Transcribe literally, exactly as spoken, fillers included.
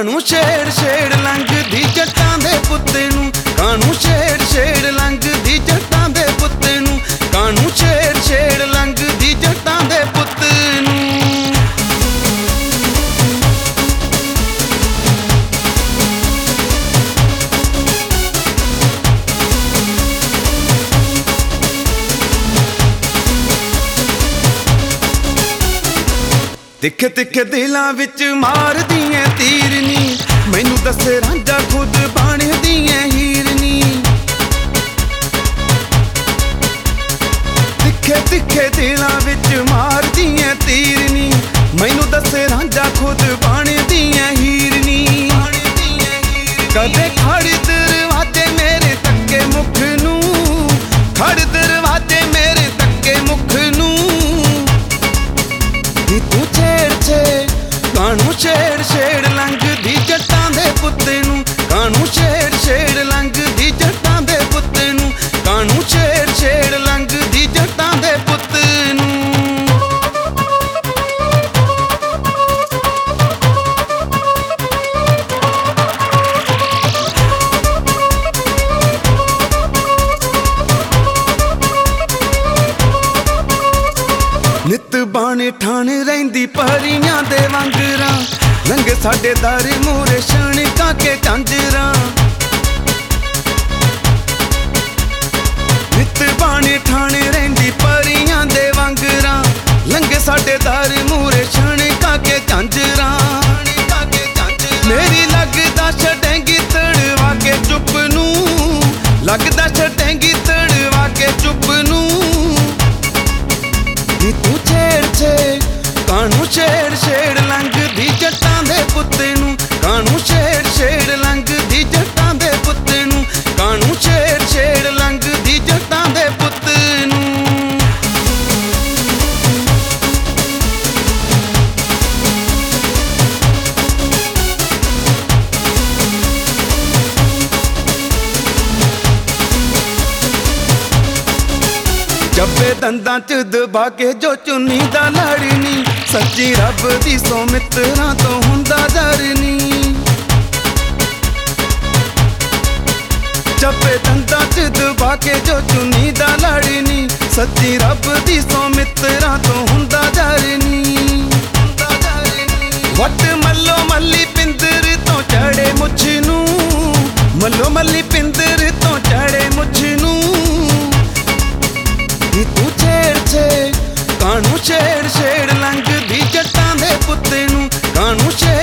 ਕਾਣੂ ਛੇੜ ਛੇੜ ਲੰਘਦੀ ਜੱਟਾਂ ਦੇ ਪੁੱਤੇ ਨੂੰ, ਕਾਣੂ ਛੇੜ ਛੇੜ ਲੰਘਦੀ ਜੱਟਾਂ ਦੇ ਪੁੱਤੇ ਨੂੰ, ਕਾਣੂ ਛੇੜ ਛੇੜ ਲੰਘਦੀ ਜੱਟਾਂ ਦੇ ਪੁੱਤ ਨੂੰ। ਤਿੱਖੇ ਤਿੱਖੇ ਦਿਲਾਂ ਵਿੱਚ ਮਾਰਦੀ ਐ ਤੀਰ ਨੀ, ਮੈਨੂੰ ਦੱਸੇ ਰਾਂਝਾ ਖੁਦ ਬਣਦੀ ਐ ਹੀਰ ਨੀ। ਤਿੱਖੇ ਤਿੱਖੇ ਦਿਲਾਂ ਵਿੱਚ ਮਾਰਦੀ ਐ ਤੀਰ ਨੀ, ਮੈਨੂੰ ਦੱਸੇ ਰਾਂਝਾ ਖੁਦ ਬਣਦੀ ਐ ਹੀਰ ਨੀ। ਕਦੇ ਖੜ ਦਰਵਾਜ਼ੇ ਮੇਰੇ ਤੱਕੇ ਮੁਖ ਨੂੰ, ਖੜ ਦਰਵਾਜ਼ੇ ਮੇਰੇ ਤੱਕੇ ਮੁਖ ਨੂੰ। ਨੀ ਤੂੰ ਛੇੜ ਛੇ ਕਾਣੂ ਛੇੜ ਛੇੜ ਲੰਘਦੀ ਜੱਟਾਂ ਦੇ ਪੁੱਤੇ ਨੂੰ, ਕਾਣੂ ਛੇੜ ਛੇੜ ਲੰਘਦੀ ਜੱਟਾਂ ਦੇ ਪੁੱਤੇ ਨੂੰ, ਕਾਣੂ ਛੇੜ ਛੇੜ ਲੰਘਦੀ ਜੱਟਾਂ ਦੇ ਪੁੱਤ ਨੂੰ। ਨਿੱਤ ਬਾਣੇ ਠਾਣ ਰਹਿੰਦੀ ਪਰੀਆਂ ਦੇ ਵਾਂਗਰਾਂ, ਲੰਘੇ ਸਾਡੇ ਦਰ ਮੂਹਰੇ ਛਣਕਾਂ ਕੇ ਝਾਂਜਰਾਂ। ਨਿੱਤ ਬਾਣੇ ਠਾਣ ਰਹਿੰਦੀ ਪਰੀਆਂ ਦੇ ਵਾਂਗਰਾਂ, ਲੰਘੇ ਸਾਡੇ ਦਰ ਮੂਹਰੇ ਛਣਕਾਂ ਕੇ ਝਾਂਜਰਾਂ। ਮੇਰੀ ਲੱਗਦਾ ਛੱਡੇਂਗੀ ਤੜਵਾ ਕੇ ਚੁੱਪ ਨੂੰ, ਲੱਗਦਾ ਛੱਡੇਂਗੀ ਤੜਵਾ ਕੇ ਚੁੱਪ ਨੂੰ। ਨੀ ਤੂੰ ਛੇੜ ਛੇ ਕਾਣੂ ਛੇੜ ਛੇੜ ਲੰਘਦੀ ਜੱਟਾਂ ਦੇ ਪੁੱਤੇ ਨੂੰ, ਕਾਣੂ ਛੇੜ ਛੇੜ ਲੰਘਦੀ ਜੱਟਾਂ ਦੇ ਪੁੱਤੇ ਨੂੰ, ਕਾਣੂ ਛੇੜ ਛੇੜ ਲੰਘਦੀ ਜੱਟਾਂ ਦੇ ਪੁੱਤ ਨੂੰ। ਜੱਬੇ ਦੰਦਾਂ ਚ ਦਬਾ ਕੇ ਜੋ ਚੁੰਨੀ ਦਾ ਲੜਨੀ, ਸੱਚੀ ਰੱਬ ਦੀ ਸੌ ਮਿੱਤਰਾਂ ਤੋਂ ਹੁੰਦਾ ਡਰਨੀ। ਜੱਬੇ ਦੰਦਾਂ ਚ ਦਬਾ ਕੇ ਜੋ ਚੁੰਨੀ ਦਾ ਲੜਨੀ, ਸੱਚੀ ਰੱਬ ਦੀ ਸੌ ਮਿੱਤਰਾਂ ਤੋਂ ਹੁੰਦਾ ਡਰਨੀ। ਵੱਟ ਮੱਲੋ ਮੱਲੀ ਪਿੰਦਰ ਤੋਂ ਚੜੇ ਮੁੱਛ ਨੂੰ, ਮੱਲੋ ਮੱਲੀ ਪਿੰਦਰ ਤੋਂ ਚੜੇ ਮੁੱਛ ਨੂੰ। ਨੀ ਤੂੰ ਛੇੜ ਛੇ ਕਾਣੂ ਛੇੜ ਛੇੜ ਲੰਘਦੀ ਜੱਟਾਂ ਦੇ ਪੁੱਤੇ ਨੂੰ, ਕਾਣੂ ਛੇੜ